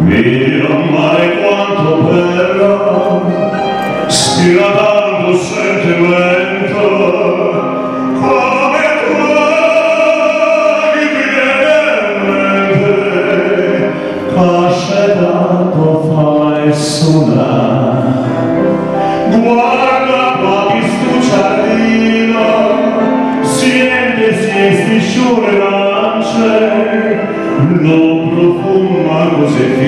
Mira mare quanto bella, spira tanto sentimento, come tu mi viene in mente, casce tanto fai suonare. Guarda qua di sto giardino, siente sti sciure lance, non profuma così.